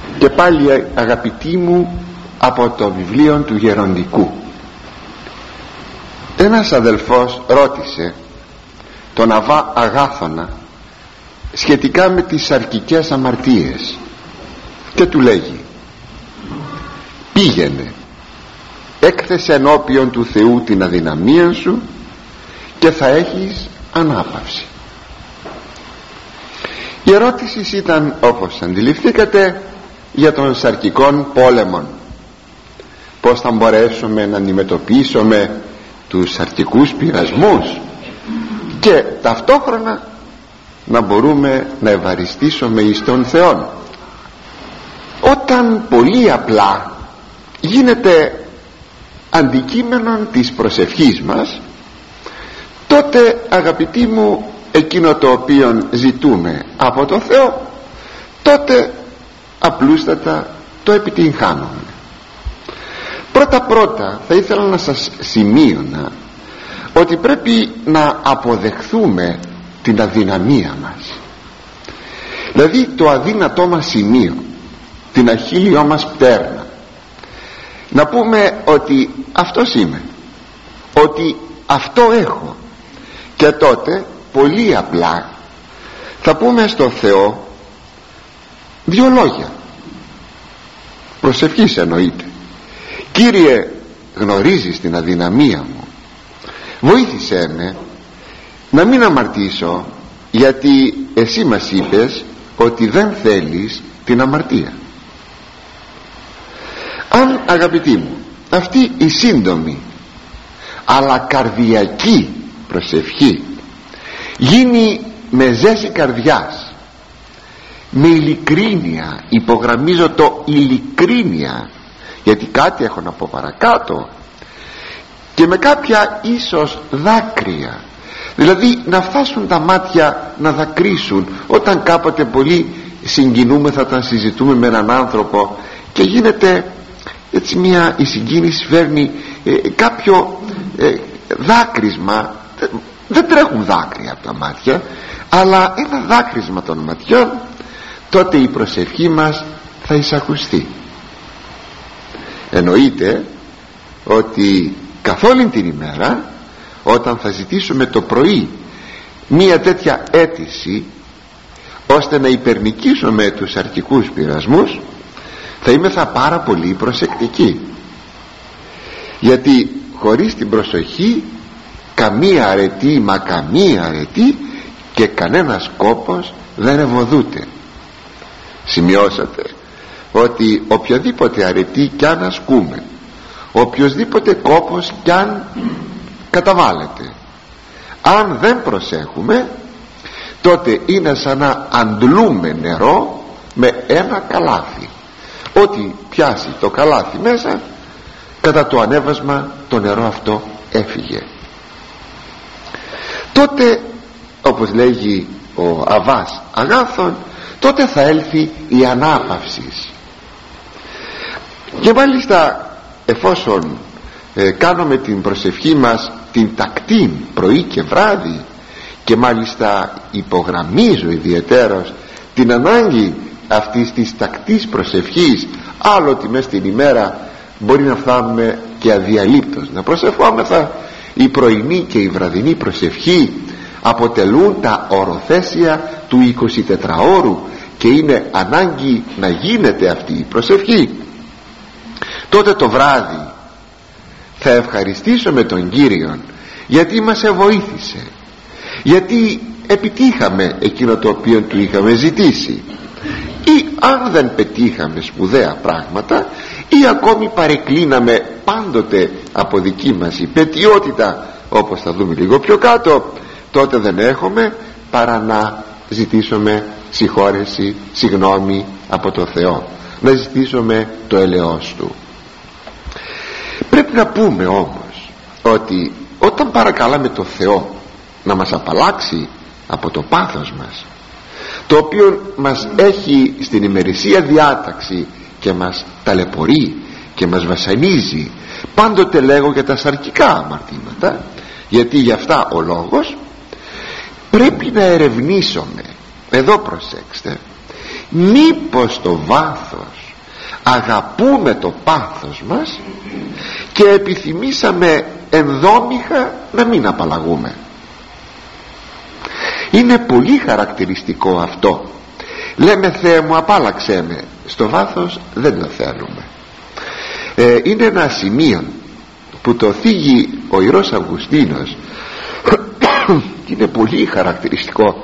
Και πάλι, αγαπητοί μου, από το βιβλίο του Γεροντικού. Ένας αδελφός ρώτησε τον Αββά Αγάθωνα σχετικά με τις σαρκικές αμαρτίες και του λέγει: πήγαινε, έκθεσε ενώπιον του Θεού την αδυναμία σου και θα έχεις ανάπαυση. Η ερώτηση ήταν, όπως αντιληφθήκατε, για τον σαρκικών πόλεμων. Πώς θα μπορέσουμε να αντιμετωπίσουμε τους σαρκικούς πειρασμούς και ταυτόχρονα να μπορούμε να ευαριστήσουμε εις τον Θεό. Όταν πολύ απλά γίνεται αντικείμενο της προσευχής μας, τότε, αγαπητοί μου, εκείνο το οποίο ζητούμε από το Θεό, τότε απλούστατα το επιτυγχάνουμε. Πρώτα θα ήθελα να σας σημείωνα ότι πρέπει να αποδεχθούμε την αδυναμία μας, δηλαδή το αδύνατό μας σημείο, την αχίλιό μας πτέρνα. Να πούμε ότι αυτός είμαι, ότι αυτό έχω, και τότε πολύ απλά θα πούμε στο Θεό δύο λόγια προσευχής, εννοείται: Κύριε, γνωρίζεις την αδυναμία μου, βοήθησέ με να μην αμαρτήσω, γιατί εσύ μας είπες ότι δεν θέλεις την αμαρτία. Αν, αγαπητοί μου, αυτή η σύντομη αλλά καρδιακή προσευχή γίνει με ζέση καρδιάς, με ειλικρίνεια, υπογραμμίζω το ειλικρίνεια, γιατί κάτι έχω να πω παρακάτω, και με κάποια ίσως δάκρυα, δηλαδή να φτάσουν τα μάτια να δακρύσουν όταν κάποτε πολύ συγκινούμεθα όταν συζητούμε με έναν άνθρωπο και γίνεται έτσι η συγκίνηση φέρνει κάποιο δάκρυσμα. Δεν τρέχουν δάκρυα από τα μάτια, αλλά ένα δάκρυσμα των ματιών, τότε η προσευχή μας θα εισακουστεί. Εννοείται ότι καθ' όλη την ημέρα, όταν θα ζητήσουμε το πρωί μία τέτοια αίτηση ώστε να υπερνικήσουμε τους σαρκικούς πειρασμούς, θα είμεθα πάρα πολύ προσεκτικοί, γιατί χωρίς την προσοχή καμία αρετή, μα καμία αρετή και κανένας κόπος δεν ευωδούται. Σημειώσατε ότι οποιαδήποτε αρετή κι αν ασκούμε, οποιοσδήποτε κόπος κι αν καταβάλλεται, αν δεν προσέχουμε, τότε είναι σαν να αντλούμε νερό με ένα καλάθι. Ό,τι πιάσει το καλάθι μέσα, κατά το ανέβασμα το νερό αυτό έφυγε. Τότε, όπως λέγει ο Αββάς Αγάθων, τότε θα έλθει η ανάπαυση. Και μάλιστα, εφόσον κάνουμε την προσευχή μας την τακτή πρωί και βράδυ, και μάλιστα υπογραμμίζω ιδιαιτέρως την ανάγκη αυτής της τακτής προσευχής, άλλοτε μες την ημέρα μπορεί να φτάνουμε και αδιαλείπτως να προσευχόμεθα, η πρωινή και η βραδινή προσευχή αποτελούν τα οροθέσια του 24ωρου και είναι ανάγκη να γίνεται αυτή η προσευχή. Τότε το βράδυ θα ευχαριστήσουμε τον Κύριον, γιατί μας βοήθησε, γιατί επιτύχαμε εκείνο το οποίο του είχαμε ζητήσει, ή αν δεν πετύχαμε σπουδαία πράγματα, ή ακόμη παρεκκλίναμε πάντοτε από δική μας υπαιτιότητα, όπως θα δούμε λίγο πιο κάτω, τότε δεν έχουμε παρά να ζητήσουμε συγχώρεση, συγγνώμη από το Θεό, να ζητήσουμε το ελεός Του. Πρέπει να πούμε όμως ότι όταν παρακαλάμε το Θεό να μας απαλλάξει από το πάθος μας, το οποίο μας έχει στην ημερησία διάταξη και μας ταλαιπωρεί και μας βασανίζει, πάντοτε λέγω για τα σαρκικά αμαρτήματα, γιατί γι' αυτά ο λόγος, πρέπει να ερευνήσουμε, εδώ προσέξτε, μήπως το βάθος αγαπούμε το πάθος μας και επιθυμήσαμε ενδόμηχα να μην απαλλαγούμε. Είναι πολύ χαρακτηριστικό αυτό. Λέμε Θεέ μου απάλλαξέ με, στο βάθος δεν το θέλουμε. Είναι ένα σημείο που το θίγει ο Ιερός Αυγουστίνος και είναι πολύ χαρακτηριστικό.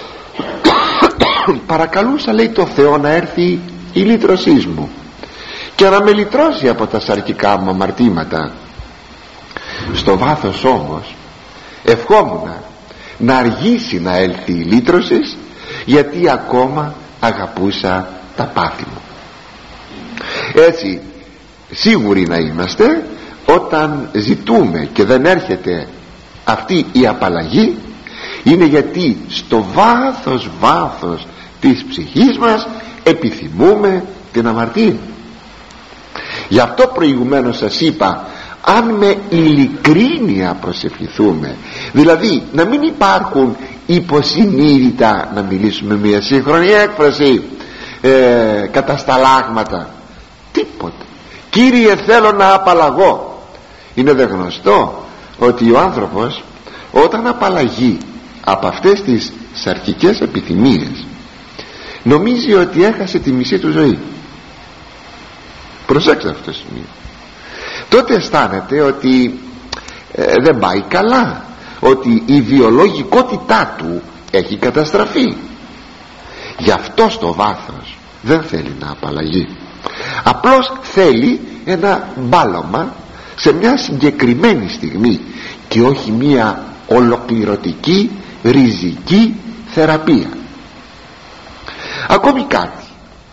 Παρακαλούσα, λέει, το Θεό να έρθει η λύτρωσή μου και να με λυτρώσει από τα σαρκικά μου αμαρτήματα. Στο βάθος όμως ευχόμουν να αργήσει να έλθει η λύτρωση, γιατί ακόμα αγαπούσα τα πάθη μου. Έτσι σίγουροι να είμαστε, όταν ζητούμε και δεν έρχεται αυτή η απαλλαγή, είναι γιατί στο βάθος της ψυχής μας επιθυμούμε την αμαρτία. Γι' αυτό προηγουμένως σας είπα, αν με ειλικρίνεια προσευχηθούμε, δηλαδή να μην υπάρχουν υποσυνείδητα, να μιλήσουμε μια σύγχρονη έκφραση, κατασταλάγματα, τίποτα. Κύριε θέλω να απαλλαγώ. Είναι δε γνωστό ότι ο άνθρωπος όταν απαλλαγεί από αυτές τις σαρκικές επιθυμίες νομίζει ότι έχασε τη μισή του ζωή. Προσέξτε αυτό το σημείο. Τότε αισθάνεται ότι δεν πάει καλά, ότι η βιολογικότητά του έχει καταστραφεί. Γι' αυτό στο βάθος δεν θέλει να απαλλαγεί. Απλώς θέλει ένα μπάλωμα σε μια συγκεκριμένη στιγμή και όχι μια ολοκληρωτική ριζική θεραπεία. Ακόμη κάτι,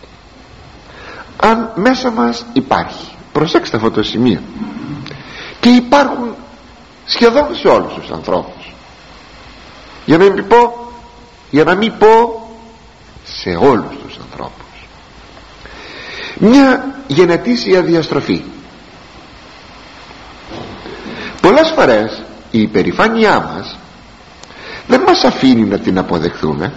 αν μέσα μας υπάρχει, προσέξτε αυτό το σημείο, και υπάρχουν σχεδόν σε όλους τους ανθρώπους, για να μην πω σε όλους τους ανθρώπους, μια γενετήσια διαστροφή. Πολλές φορές η υπερηφάνειά μας δεν μας αφήνει να την αποδεχθούμε.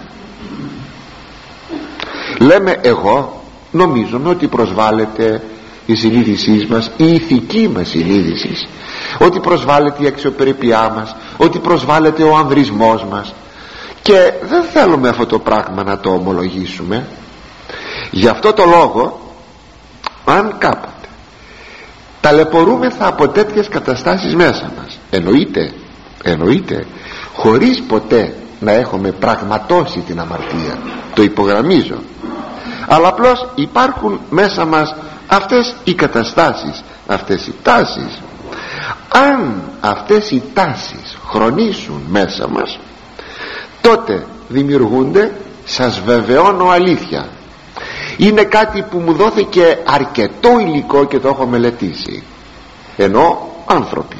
Λέμε εγώ νομίζω ότι προσβάλλεται η συνείδησή μας, η ηθική μας συνείδηση, ότι προσβάλλεται η αξιοπρέπειά μας, ότι προσβάλλεται ο ανδρισμός μας, και δεν θέλουμε αυτό το πράγμα να το ομολογήσουμε. Γι' αυτό το λόγο, αν κάποτε ταλαιπωρούμεθα από τέτοιες καταστάσεις μέσα μας, εννοείται χωρίς ποτέ να έχουμε πραγματώσει την αμαρτία, το υπογραμμίζω, αλλά απλώς υπάρχουν μέσα μας αυτές οι καταστάσεις, αυτές οι τάσεις. Αν αυτές οι τάσεις χρονίσουν μέσα μας, τότε δημιουργούνται, σας βεβαιώνω αλήθεια, είναι κάτι που μου δόθηκε αρκετό υλικό και το έχω μελετήσει, ενώ άνθρωποι,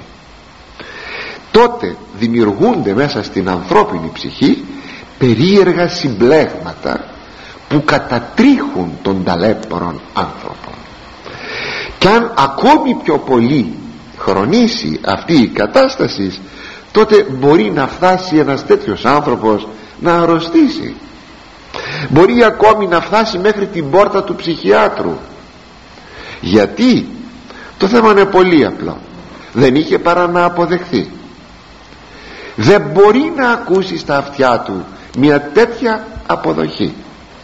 τότε δημιουργούνται μέσα στην ανθρώπινη ψυχή περίεργα συμπλέγματα που κατατρίχουν τον ταλέπορον άνθρωπο. Και αν ακόμη πιο πολύ χρονίσει αυτή η κατάσταση, τότε μπορεί να φτάσει ένας τέτοιος άνθρωπος να αρρωστήσει, μπορεί ακόμη να φτάσει μέχρι την πόρτα του ψυχιάτρου. Γιατί το θέμα είναι πολύ απλό, δεν είχε παρά να αποδεχθεί. Δεν μπορεί να ακούσει στα αυτιά του μια τέτοια αποδοχή.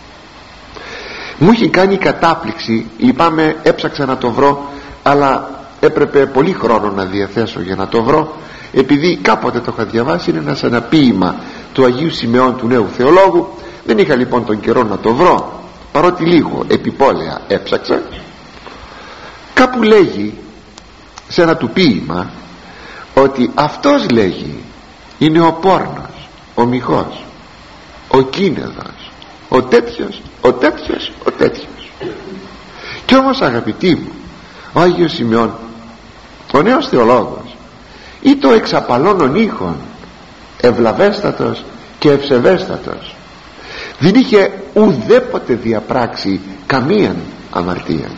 Μου είχε κάνει κατάπληξη, λυπάμαι, έψαξα να το βρω, αλλά έπρεπε πολύ χρόνο να διαθέσω για να το βρω, επειδή κάποτε το είχα διαβάσει, είναι ένα ποίημα του Αγίου Σιμεών του Νέου Θεολόγου. Δεν είχα λοιπόν τον καιρό να το βρω, παρότι λίγο επιπόλαια έψαξα. Κάπου λέγει σε ένα του ποίημα ότι αυτός, λέγει, είναι ο πόρνος, ο μοιχός, ο κίνεδος, ο τέτοιος, ο τέτοιος, ο τέτοιος. Κι όμως, αγαπητοί μου, ο Άγιος Σιμεών, ο Νέος Θεολόγος, ή το εξαπαλώνων ήχων, ευλαβέστατος και ευσεβέστατος, δεν είχε ουδέποτε διαπράξει καμίαν αμαρτία.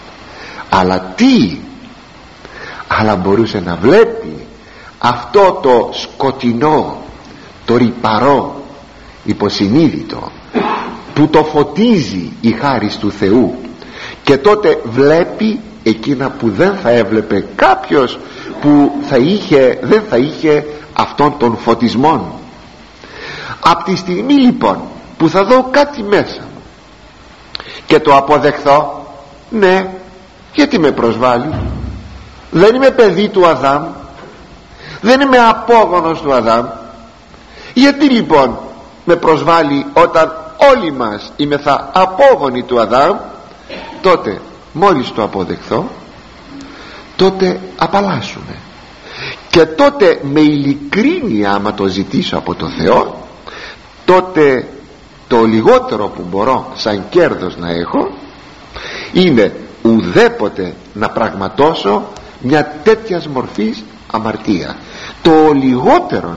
Αλλά μπορούσε να βλέπει αυτό το σκοτεινό, το ρυπαρό υποσυνείδητο που το φωτίζει η χάρις του Θεού και τότε βλέπει εκείνα που δεν θα έβλεπε κάποιος που δεν θα είχε αυτόν τον φωτισμόν. Από τη στιγμή λοιπόν που θα δω κάτι μέσα και το αποδεχθώ, ναι, γιατί με προσβάλλει? Δεν είμαι παιδί του Αδάμ, δεν είμαι απόγονος του Αδάμ. Γιατί λοιπόν με προσβάλλει όταν όλοι μας είμεθα απόγονοι του Αδάμ? Τότε μόλις το αποδεχθώ, τότε απαλλάσσουμε, και τότε με ειλικρίνεια, άμα το ζητήσω από το Θεό, τότε το λιγότερο που μπορώ σαν κέρδος να έχω είναι ουδέποτε να πραγματώσω μια τέτοιας μορφής αμαρτία, το λιγότερο.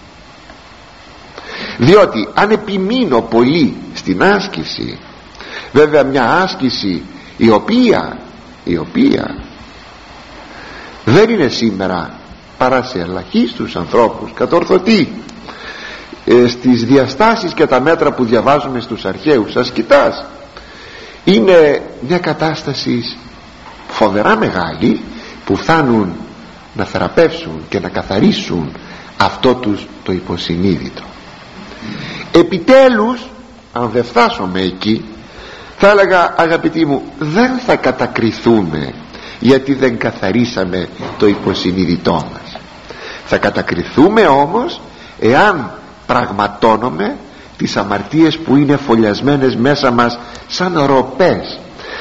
Διότι αν επιμείνω πολύ στην άσκηση, βέβαια μια άσκηση η οποία δεν είναι σήμερα παρά σε ελαχίστους ανθρώπους κατορθωτή, στις διαστάσεις και τα μέτρα που διαβάζουμε στους αρχαίους ασκητάς, είναι μια κατάσταση φοβερά μεγάλη που φτάνουν να θεραπεύσουν και να καθαρίσουν αυτό τους το υποσυνείδητο. Επιτέλους, αν δεν φτάσουμε εκεί, θα έλεγα, αγαπητοί μου, δεν θα κατακριθούμε γιατί δεν καθαρίσαμε το υποσυνείδητό μας. Θα κατακριθούμε όμως εάν πραγματώνουμε τις αμαρτίες που είναι φωλιασμένες μέσα μας σαν ροπές,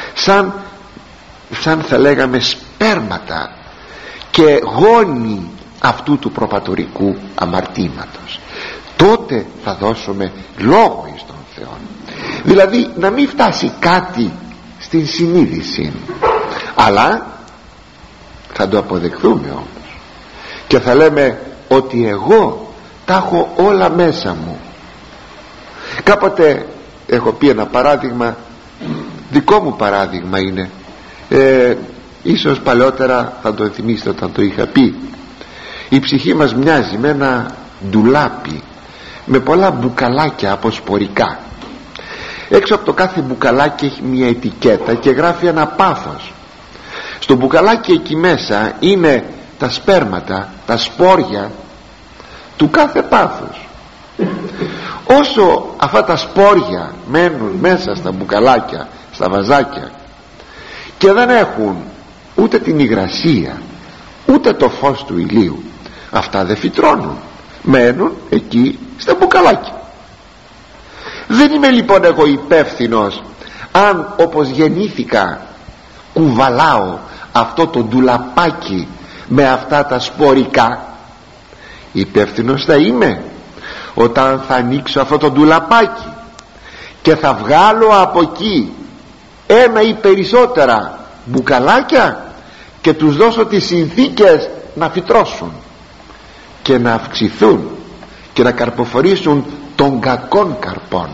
σαν θα λέγαμε σπέρματα και γόνοι αυτού του προπατορικού αμαρτήματος. Τότε θα δώσουμε λόγο εις τον Θεό, δηλαδή να μην φτάσει κάτι στην συνείδηση, αλλά θα το αποδεχθούμε όμως και θα λέμε ότι εγώ τα έχω όλα μέσα μου. Κάποτε έχω πει ένα παράδειγμα, δικό μου παράδειγμα είναι, ίσως παλαιότερα θα το θυμίσετε όταν το είχα πει. Η ψυχή μας μοιάζει με ένα ντουλάπι με πολλά μπουκαλάκια αποσπορικά. Έξω από το κάθε μπουκαλάκι έχει μια ετικέτα και γράφει ένα πάθος. Στο μπουκαλάκι εκεί μέσα είναι τα σπέρματα, τα σπόρια του κάθε πάθους. Όσο αυτά τα σπόρια μένουν μέσα στα μπουκαλάκια, στα βαζάκια, και δεν έχουν ούτε την υγρασία ούτε το φως του ηλίου, αυτά δεν φυτρώνουν, μένουν εκεί στα μπουκαλάκια. Δεν είμαι λοιπόν εγώ υπεύθυνος αν όπως γεννήθηκα κουβαλάω αυτό το ντουλαπάκι με αυτά τα σπορικά. Υπεύθυνος θα είμαι όταν θα ανοίξω αυτό το ντουλαπάκι και θα βγάλω από εκεί ένα ή περισσότερα μπουκαλάκια και τους δώσω τις συνθήκες να φυτρώσουν και να αυξηθούν και να καρποφορήσουν των κακών καρπών.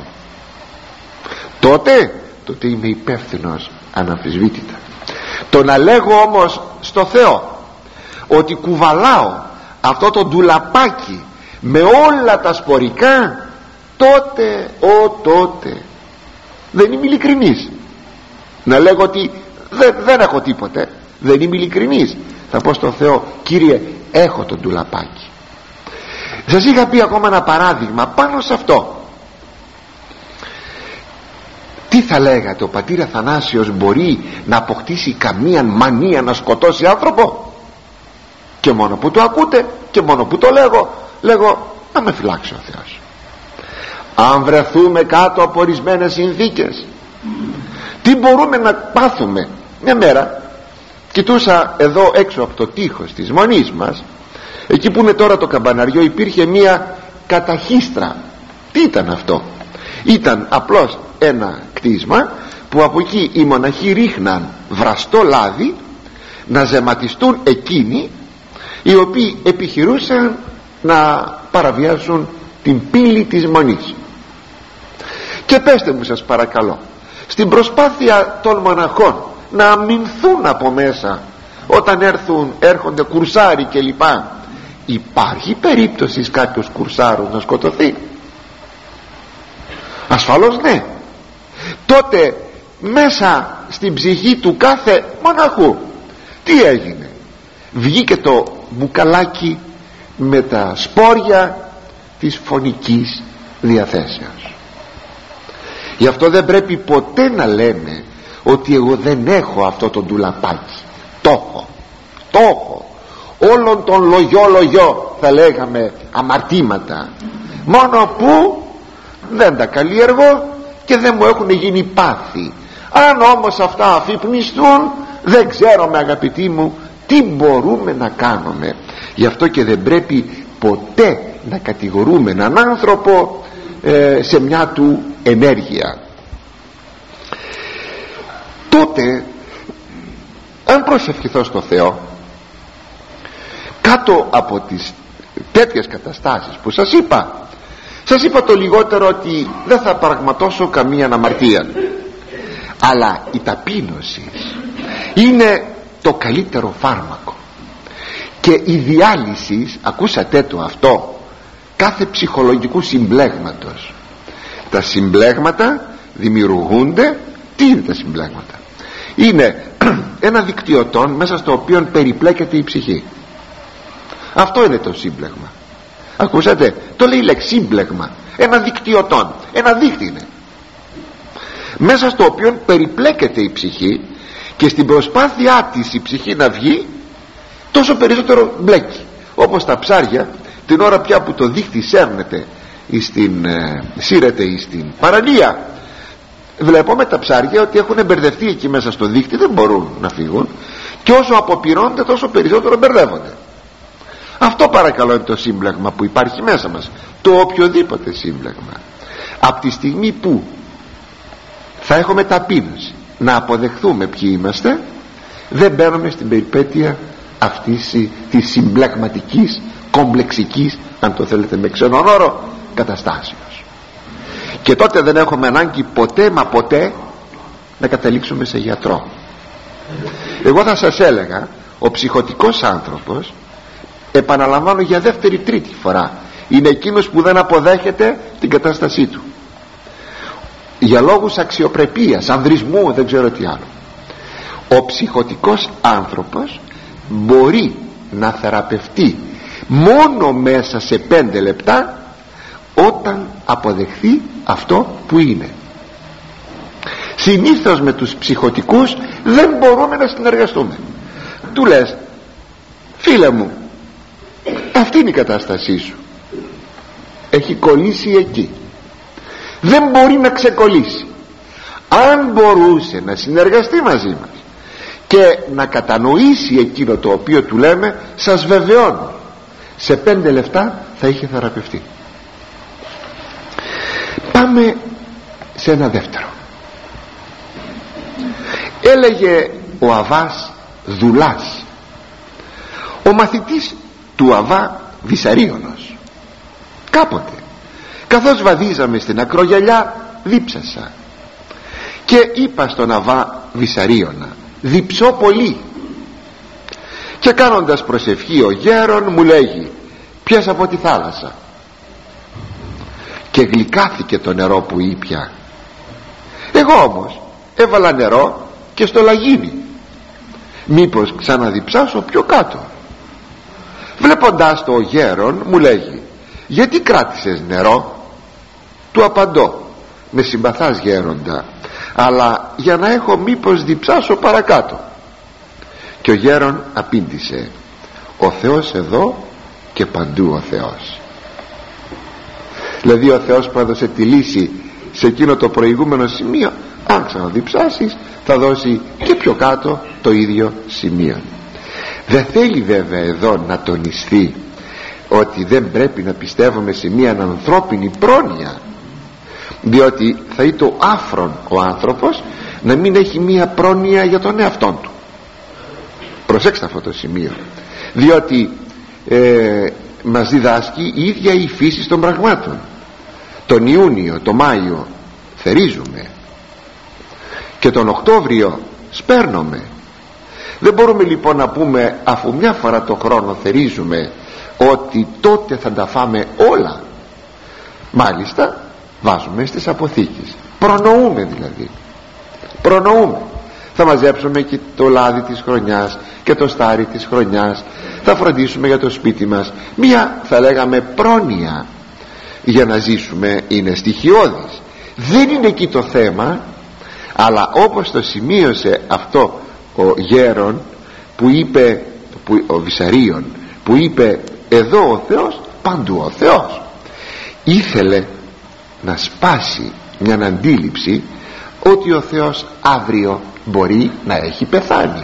Τότε είμαι υπεύθυνος αναμφισβήτητα. Το να λέγω όμως στο Θεό ότι κουβαλάω αυτό το ντουλαπάκι με όλα τα σπορικά, τότε δεν είμαι ειλικρινής. Να λέγω ότι δεν έχω τίποτε, δεν είμαι ειλικρινής. Θα πω στο Θεό, Κύριε, έχω το ντουλαπάκι. Σας είχα πει ακόμα ένα παράδειγμα πάνω σε αυτό. Τι θα λέγατε, ο πατήρ Αθανάσιος μπορεί να αποκτήσει καμία μανία να σκοτώσει άνθρωπο? Και μόνο που το ακούτε και μόνο που το λέγω να με φυλάξει ο Θεός. Αν βρεθούμε κάτω από ορισμένες συνθήκες, τι μπορούμε να πάθουμε? Μια μέρα κοιτούσα εδώ έξω από το τείχος της μονής μας, εκεί που είναι τώρα το καμπαναριό, υπήρχε μια καταχίστρα. Τι ήταν αυτό? Ήταν απλώς ένα κτίσμα που από εκεί οι μοναχοί ρίχναν βραστό λάδι να ζεματιστούν εκείνοι οι οποίοι επιχειρούσαν να παραβιάσουν την πύλη της μονής. Και πέστε μου σας παρακαλώ, στην προσπάθεια των μοναχών να αμυνθούν από μέσα όταν έρχονται κουρσάροι κλπ, υπάρχει περίπτωση κάποιος κουρσάρος να σκοτωθεί? Ασφαλώς ναι. Τότε μέσα στην ψυχή του κάθε μοναχού. Τι έγινε? Βγήκε το μπουκαλάκι με τα σπόρια της φωνικής διαθέσεως. Γι' αυτό δεν πρέπει ποτέ να λέμε ότι εγώ δεν έχω αυτό το ντουλαπάκι. Το έχω όλων των λογιό θα λέγαμε αμαρτήματα, μόνο που δεν τα καλλιεργώ και δεν μου έχουν γίνει πάθη. Αν όμως αυτά αφυπνιστούν, δεν ξέρουμε, αγαπητοί μου, τι μπορούμε να κάνουμε. Γι' αυτό και δεν πρέπει ποτέ να κατηγορούμε έναν άνθρωπο σε μια του ενέργεια. Τότε αν προσευχηθώ στο Θεό κάτω από τις τέτοιες καταστάσεις που σας είπα το λιγότερο ότι δεν θα πραγματώσω καμία αμαρτία, αλλά η ταπείνωση είναι το καλύτερο φάρμακο. Και η διάλυση, ακούσατε το αυτό, κάθε ψυχολογικού συμπλέγματος. Τα συμπλέγματα δημιουργούνται. Τι είναι τα συμπλέγματα? Είναι ένα δικτυωτόν μέσα στο οποίο περιπλέκεται η ψυχή. Αυτό είναι το σύμπλεγμα. Ακούσατε, το λέει λεξίμπλεγμα. Ένα δικτυωτόν, ένα δίκτυ είναι, μέσα στο οποίο περιπλέκεται η ψυχή, και στην προσπάθειά της η ψυχή να βγει τόσο περισσότερο μπλέκει. Όπως τα ψάρια την ώρα πια που το δίκτυ σύρεται στην παραλία, βλέπουμε τα ψάρια ότι έχουν μπερδευτεί εκεί μέσα στο δίκτυ, δεν μπορούν να φύγουν, και όσο αποπειρώνται τόσο περισσότερο μπερδεύονται. Αυτό παρακαλώ είναι το σύμπλεγμα που υπάρχει μέσα μας, το οποιοδήποτε σύμπλεγμα. Από τη στιγμή που θα έχουμε ταπείνωση να αποδεχθούμε ποιοι είμαστε, δεν μπαίνουμε στην περιπέτεια αυτής της συμπλεγματικής, κομπλεξικής, αν το θέλετε με ξένον όρο, καταστάσεως. Και τότε δεν έχουμε ανάγκη ποτέ μα ποτέ να καταλήξουμε σε γιατρό. Εγώ θα σας έλεγα, ο ψυχοτικός άνθρωπος, επαναλαμβάνω για δεύτερη τρίτη φορά, είναι εκείνος που δεν αποδέχεται την κατάστασή του για λόγους αξιοπρεπίας, ανδρισμού, δεν ξέρω τι άλλο. Ο ψυχοτικός άνθρωπος μπορεί να θεραπευτεί μόνο μέσα σε 5 λεπτά όταν αποδεχθεί αυτό που είναι. Συνήθως με τους ψυχοτικούς δεν μπορούμε να συνεργαστούμε. Του λες, φίλε μου, αυτή είναι η κατάστασή σου, έχει κολλήσει εκεί, δεν μπορεί να ξεκολλήσει. Αν μπορούσε να συνεργαστεί μαζί μας και να κατανοήσει εκείνο το οποίο του λέμε, σας βεβαιώνω, σε 5 λεπτά θα είχε θεραπευτεί. Πάμε σε ένα δεύτερο. Έλεγε ο Αββάς Δουλάς, ο μαθητής του Αββά Βυσαρίωνος, κάποτε καθώς βαδίζαμε στην ακρογιαλιά δίψασα και είπα στον Αββά Βυσαρίωνα, διψώ πολύ, και κάνοντας προσευχή ο γέρον μου λέγει, πιες από τη θάλασσα, και γλυκάθηκε το νερό που ήπια. Εγώ όμως έβαλα νερό και στο λαγίνι, μήπως ξαναδιψάσω πιο κάτω. Βλέποντάς το ο γέρον μου λέγει, γιατί κράτησες νερό? Του απαντώ, με συμπαθάς γέροντα, αλλά για να έχω μήπως διψάσω παρακάτω. Και ο γέρον απήντησε, ο Θεός εδώ και παντού ο Θεός. Δηλαδή ο Θεός που έδωσε τη λύση σε εκείνο το προηγούμενο σημείο, αν ξαναδιψάσεις θα δώσει και πιο κάτω το ίδιο σημείο. Δεν θέλει βέβαια εδώ να τονιστεί ότι δεν πρέπει να πιστεύουμε σε μια ανθρώπινη πρόνοια, διότι θα είναι το άφρον ο άνθρωπος να μην έχει μια πρόνοια για τον εαυτόν του. Προσέξτε αυτό το σημείο, διότι μας διδάσκει η ίδια η φύση των πραγμάτων. Τον Ιούνιο, τον Μάιο θερίζουμε και τον Οκτώβριο σπέρνουμε. Δεν μπορούμε λοιπόν να πούμε, αφού μια φορά το χρόνο θερίζουμε, ότι τότε θα τα φάμε όλα. Μάλιστα βάζουμε στις αποθήκες, προνοούμε δηλαδή. Προνοούμε. Θα μαζέψουμε και το λάδι της χρονιάς και το στάρι της χρονιάς, θα φροντίσουμε για το σπίτι μας. Μία, θα λέγαμε, πρόνοια για να ζήσουμε είναι στοιχειώδης. Δεν είναι εκεί το θέμα, αλλά όπως το σημείωσε αυτό ο γέρον που είπε, ο Βυσαρίων, που είπε εδώ ο Θεός, παντού ο Θεός, ήθελε να σπάσει μια αντίληψη ότι ο Θεός αύριο μπορεί να έχει πεθάνει,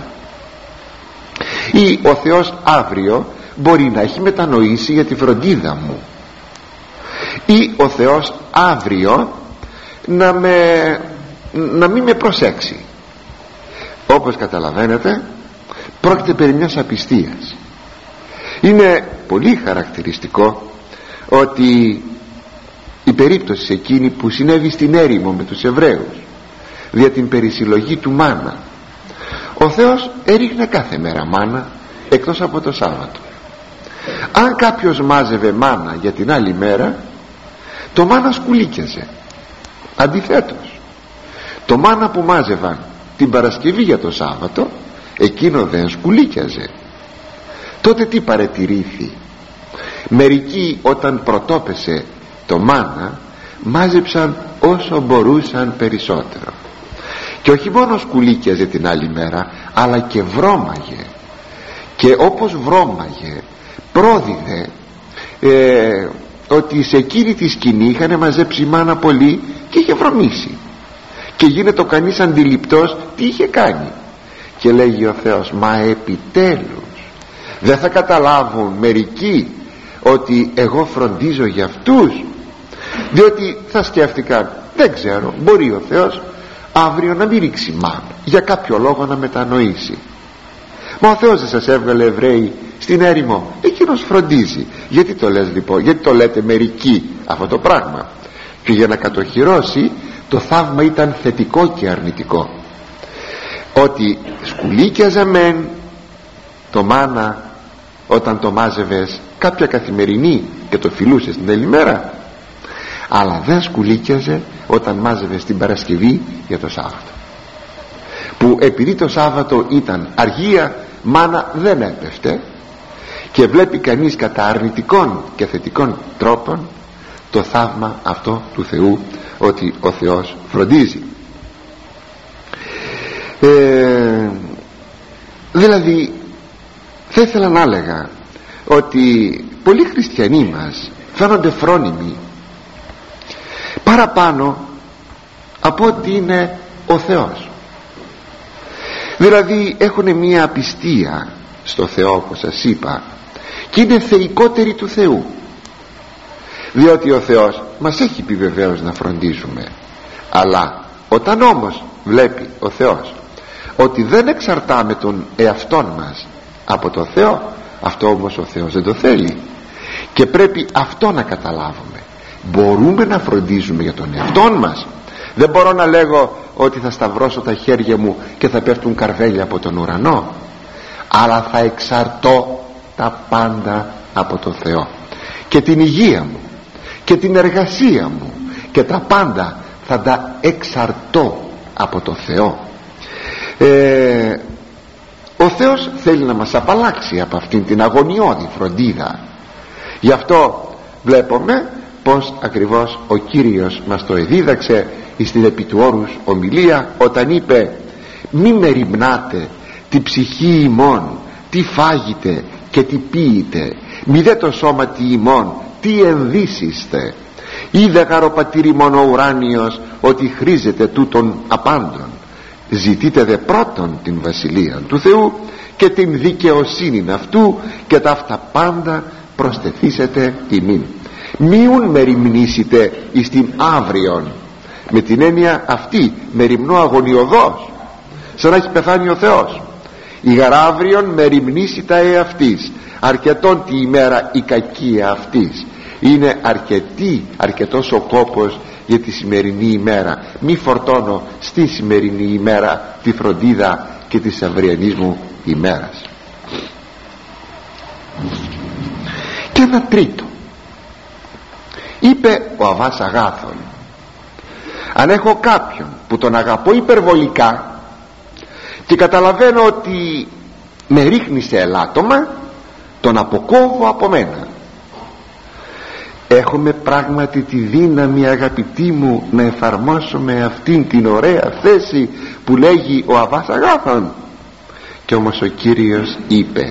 ή ο Θεός αύριο μπορεί να έχει μετανοήσει για τη φροντίδα μου, ή ο Θεός αύριο να μην με προσέξει. Όπως καταλαβαίνετε, πρόκειται περί μιας απιστίας. Είναι πολύ χαρακτηριστικό ότι η περίπτωση εκείνη που συνέβη στην έρημο με τους Εβραίους δια την περισυλλογή του μάνα, ο Θεός έριχνε κάθε μέρα μάνα εκτός από το Σάββατο. Αν κάποιος μάζευε μάνα για την άλλη μέρα, το μάνα σκουλίκιαζε. Αντιθέτως, το μάνα που μάζευαν την Παρασκευή για το Σάββατο, εκείνο δεν σκουλίκιαζε. Τότε τι παρατηρήθη? Μερικοί όταν πρωτόπεσε το μάνα μάζεψαν όσο μπορούσαν περισσότερο, και όχι μόνο σκουλίκιαζε την άλλη μέρα, αλλά και βρώμαγε, και όπως βρώμαγε πρόδιδε ότι σε εκείνη τη σκηνή είχαν μαζέψει μάνα πολύ και είχε βρωμήσει, και γίνεται ο κανείς αντιληπτός τι είχε κάνει. Και λέγει ο Θεός, μα επιτέλους δεν θα καταλάβουν μερικοί ότι εγώ φροντίζω για αυτούς? Διότι θα σκέφτηκαν, δεν ξέρω, μπορεί ο Θεός αύριο να μην ρίξει μάνα, για κάποιο λόγο να μετανοήσει. Μα ο Θεός δεν σας έβγαλε Εβραίοι στην έρημο? Εκείνος φροντίζει. Γιατί το λες λοιπόν, γιατί το λέτε μερικοί αυτό το πράγμα? Και για να κατοχυρώσει το θαύμα ήταν θετικό και αρνητικό, ότι σκουλίκιαζε μεν το μάνα όταν το μάζευες κάποια καθημερινή και το φιλούσες την άλλη μέρα, αλλά δεν σκουλίκιαζε όταν μάζευες την Παρασκευή για το Σάββατο, που επειδή το Σάββατο ήταν αργία, μάνα δεν έπεφτε, και βλέπει κανείς κατά αρνητικών και θετικών τρόπων το θαύμα αυτό του Θεού, ότι ο Θεός φροντίζει. Δηλαδή θα ήθελα να έλεγα ότι πολλοί χριστιανοί μας φαίνονται φρόνιμοι παραπάνω από ότι είναι ο Θεός. Δηλαδή έχουν μία απιστία στο Θεό, όπως σας είπα, και είναι θεϊκότεροι του Θεού, διότι ο Θεός μας έχει πει βεβαίως να φροντίζουμε, αλλά όταν όμως βλέπει ο Θεός ότι δεν εξαρτάμε τον εαυτόν μας από το Θεό, αυτό όμως ο Θεός δεν το θέλει, και πρέπει αυτό να καταλάβουμε. Μπορούμε να φροντίζουμε για τον εαυτόν μας. Δεν μπορώ να λέγω ότι θα σταυρώσω τα χέρια μου και θα πέφτουν καρβέλια από τον ουρανό, αλλά θα εξαρτώ τα πάντα από το Θεό, και την υγεία μου και την εργασία μου και τα πάντα θα τα εξαρτώ από το Θεό. Ο Θεός θέλει να μας απαλλάξει από αυτήν την αγωνιώδη φροντίδα. Γι' αυτό βλέπουμε πως ακριβώς ο Κύριος μας το εδίδαξε στην επί του όρους ομιλία, όταν είπε, μη μεριμνάτε τη ψυχή ημών τι φάγετε και τι πίετε, μη δε το σώμα τι ημών τι ενδύσιστε. Είδε γαροπατήρι μόνο ουράνιος ότι χρήζεται τούτων απάντων. Ζητείτε δε πρώτον την βασιλεία του Θεού και την δικαιοσύνη αυτού, και τα αυτά πάντα προσθεθήσετε ημίν. Μιουν μεριμνήσετε εις την αύριον, με την έννοια αυτή, μεριμνώ αγωνιωδώς, σαν να έχει πεθάνει ο Θεός. Η γαράβριον μεριμνήσητα εαυτής, αρκετόν τη ημέρα η κακία αυτής. Είναι αρκετός ο κόπος για τη σημερινή ημέρα. Μη φορτώνω στη σημερινή ημέρα τη φροντίδα και της αυριανής μου ημέρας. Και ένα τρίτο, είπε ο Αββάς Αγάθων, αν έχω κάποιον που τον αγαπώ υπερβολικά και καταλαβαίνω ότι με ρίχνει σε ελάττωμα, τον αποκόβω από μένα. Έχουμε πράγματι τη δύναμη, αγαπητοί μου, να εφαρμόσουμε αυτήν την ωραία θέση που λέγει ο Αββάς Αγάθων? Και όμως ο Κύριος είπε: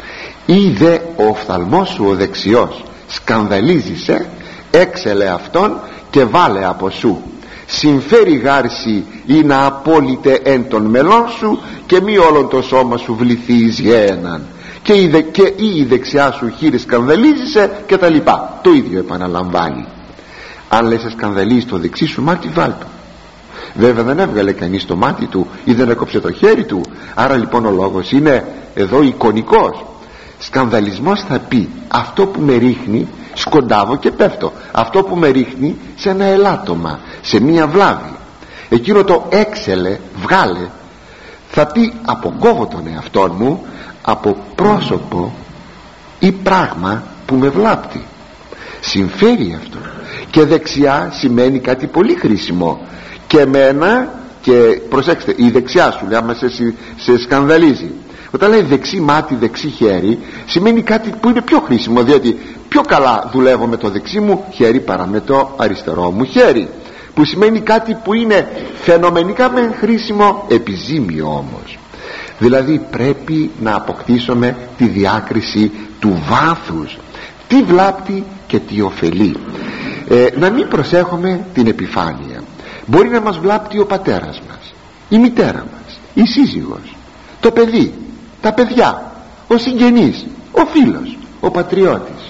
είδε ο οφθαλμός σου ο δεξιός σκανδαλίζησε, έξελε αυτόν και βάλε από σου. Συμφέρει γάρση ή να απόλυτε εν των μελών σου και μη όλον το σώμα σου βληθεί εις γέναν. Και η δεξιά σου χείλη σκανδαλίζησε και τα λοιπά. Το ίδιο επαναλαμβάνει. Αν λες σκανδαλίζει το δεξί σου μάτι, βάλτο. Βέβαια δεν έβγαλε κανείς το μάτι του ή δεν έκοψε το χέρι του. Άρα λοιπόν ο λόγος είναι εδώ εικονικός. Σκανδαλισμός θα πει αυτό που με ρίχνει, σκοντάβω και πέφτω, αυτό που με ρίχνει σε ένα ελάττωμα, σε μία βλάβη. Εκείνο το έξελε, βγάλε, θα πει αποκόβω τον εαυτόν μου από πρόσωπο ή πράγμα που με βλάπτει. Συμφέρει αυτό. Και δεξιά σημαίνει κάτι πολύ χρήσιμο. Και εμένα, και προσέξτε, η δεξιά σου λέει, άμα σε σκανδαλίζει, όταν λέει δεξί μάτι, δεξί χέρι, σημαίνει κάτι που είναι πιο χρήσιμο, διότι πιο καλά δουλεύω με το δεξί μου χέρι παρά με το αριστερό μου χέρι, που σημαίνει κάτι που είναι φαινομενικά μεν χρήσιμο, επιζήμιο όμως. Δηλαδή πρέπει να αποκτήσουμε τη διάκριση του βάθους, τι βλάπτει και τι ωφελεί. Να μην προσέχουμε την επιφάνεια. Μπορεί να μας βλάπτει ο πατέρας μας, η μητέρα μας, η σύζυγος, το παιδί, τα παιδιά, ο συγγενής, ο φίλος, ο πατριώτης.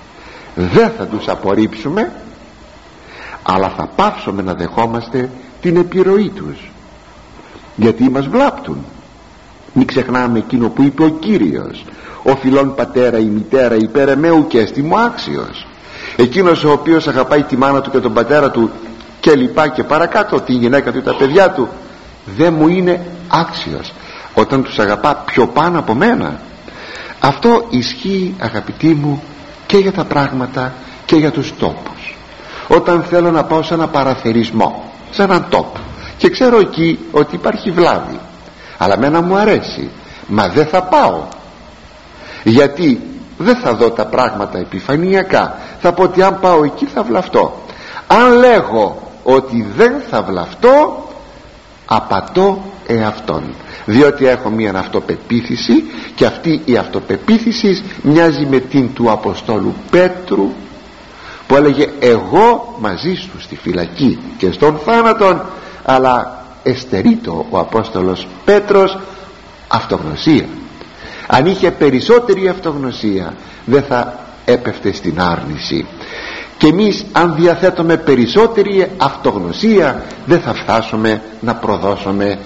Δεν θα τους απορρίψουμε, αλλά θα πάψουμε να δεχόμαστε την επιρροή τους, γιατί μας βλάπτουν. Μην ξεχνάμε εκείνο που είπε ο Κύριος: ο φιλών πατέρα η μητέρα υπέρ εμέου και έστι μου άξιος. Εκείνος ο οποίος αγαπάει τη μάνα του και τον πατέρα του και λοιπά και παρακάτω, τη γυναίκα του, τα παιδιά του, δεν μου είναι άξιος όταν τους αγαπά πιο πάνω από μένα. Αυτό ισχύει, αγαπητοί μου, και για τα πράγματα και για τους τόπους. Όταν θέλω να πάω σε ένα παραθερισμό, σε έναν τόπο, και ξέρω εκεί ότι υπάρχει βλάβη, αλλά μένα μου αρέσει, μα δεν θα πάω, γιατί δεν θα δω τα πράγματα επιφανειακά. Θα πω ότι αν πάω εκεί θα βλαφτώ. Αν λέγω ότι δεν θα βλαφτώ, απατώ εαυτόν, διότι έχω μία αυτοπεποίθηση, και αυτή η αυτοπεποίθηση μοιάζει με την του Αποστόλου Πέτρου, που έλεγε: εγώ μαζί σου στη φυλακή και στον θάνατον, αλλά εστερείτο ο Απόστολος Πέτρος αυτογνωσία. Αν είχε περισσότερη αυτογνωσία δεν θα έπεφτε στην άρνηση. Και εμείς αν διαθέτουμε περισσότερη αυτογνωσία δεν θα φτάσουμε να προδώσουμε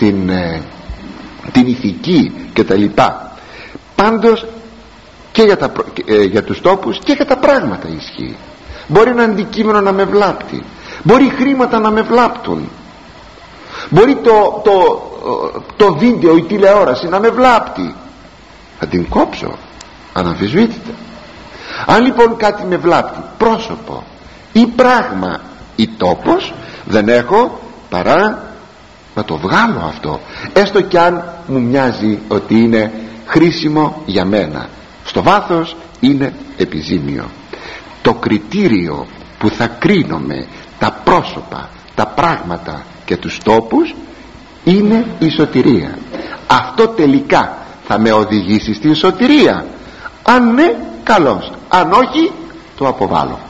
την ηθική και τα λοιπά. Πάντως και για τους τόπους και για τα πράγματα ισχύει. Μπορεί ένα αντικείμενο να με βλάπτει, μπορεί χρήματα να με βλάπτουν, μπορεί το βίντεο, η τηλεόραση να με βλάπτει. Θα την κόψω αναμφισβήτητα. Αν λοιπόν κάτι με βλάπτει, πρόσωπο ή πράγμα ή τόπος, δεν έχω παρά να το βγάλω αυτό, έστω κι αν μου μοιάζει ότι είναι χρήσιμο για μένα. Στο βάθος είναι επιζήμιο. Το κριτήριο που θα κρίνουμε τα πρόσωπα, τα πράγματα και τους τόπους είναι η σωτηρία. Αυτό τελικά θα με οδηγήσει στην σωτηρία. Αν ναι, καλώς, αν όχι, το αποβάλλω.